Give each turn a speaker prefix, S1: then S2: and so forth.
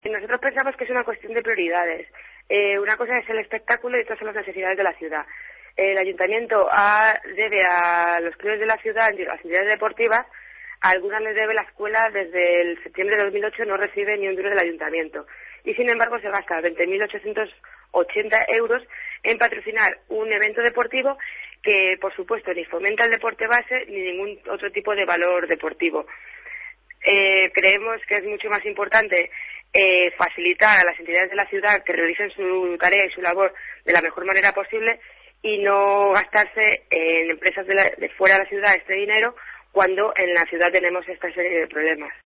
S1: Nosotros pensamos que es una cuestión de prioridades. Una cosa es el espectáculo y otras son las necesidades de la ciudad. El ayuntamiento debe a los clubes de la ciudad, las entidades deportivas, a algunas les debe la escuela desde el septiembre de 2008, no recibe ni un duro del ayuntamiento. Y sin embargo se gasta 20.880 euros en patrocinar un evento deportivo que, por supuesto, ni fomenta el deporte base ni ningún otro tipo de valor deportivo. Creemos que es mucho más importante facilitar a las entidades de la ciudad que realicen su tarea y su labor de la mejor manera posible y no gastarse en empresas de fuera de la ciudad este dinero cuando en la ciudad tenemos esta serie de problemas.